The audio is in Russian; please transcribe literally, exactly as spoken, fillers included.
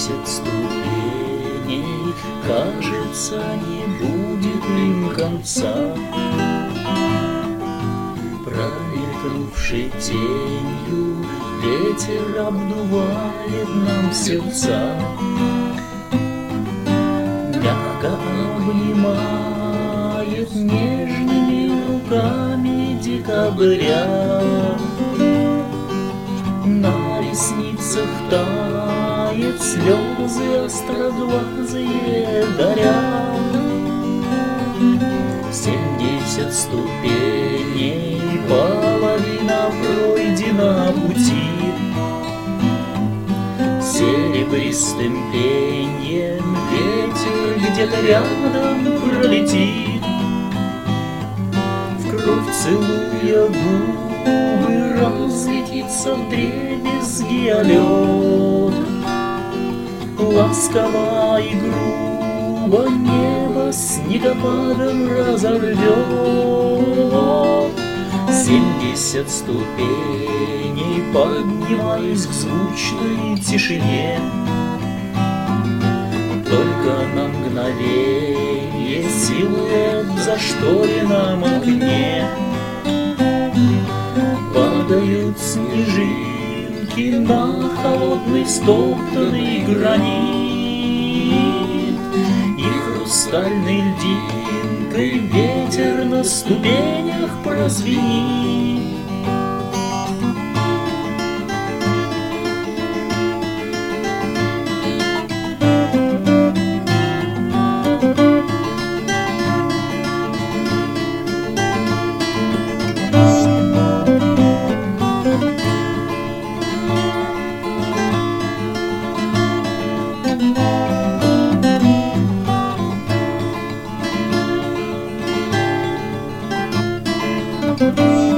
Семьдесят ступеней, кажется, не будет им конца. Промелькнувший тенью ветер обдувает нам сердца, мягко обнимает нежными руками декабря. На ресницах тает слезы остроглазые даря. Семьдесят ступеней, половина пройдена пути. Серебристым пеньем ветер где-то рядом пролетит, в кровь целуя губы разлетится вдребезги лед. Ласково и грубо небо снегопадом разорвет. Семьдесят ступеней, поднимаюсь к звучной тишине. Только на мгновенье силуэт в зашторенном окне. Падают снежинки на холодный стоптанный гранит, и хрустальной льдинкой ветер на ступенях прозвенит. Thank you.